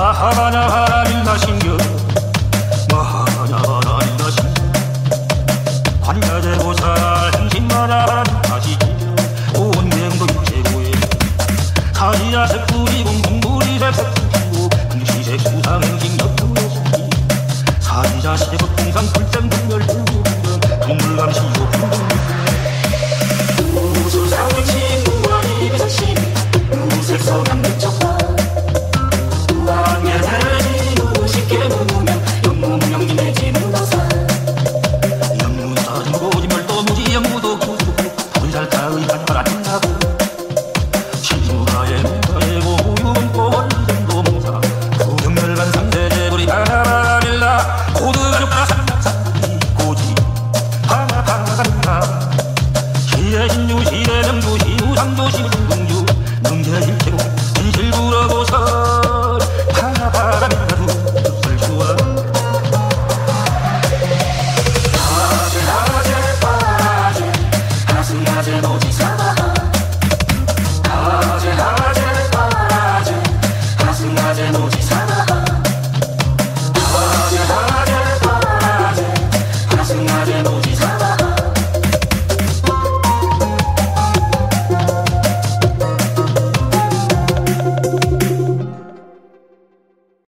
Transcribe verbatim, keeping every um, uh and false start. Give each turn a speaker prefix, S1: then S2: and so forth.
S1: 마하나 하나님나 신겨 마하나 하나님나 신겨 관자재고살 행신마나 하나님나 시켜 온명도 일체고에 사지야 색불이 공공물이 색색이고 불시색 수상행신 역부의 신기 사지자 세법 동상 불장 분멸 불구불은 동물감시고 불공불 우수상행신 무관이 비색신 무색서강 백적화 우왕예대지 우식계 무무명 영무명진 내지 문도사 영무사 중고지멸도 무지 영무도 구수 불살타의 반발한다고 신무가의 문가의고 우유문고 원정도 몽사 구경멸간 상대제불이 하나라릴라 고드가족가 삼각삼이 고지 하나하나간다 시대신유 시대명주 시우상조 시중공주 능계일체고 진실부러고서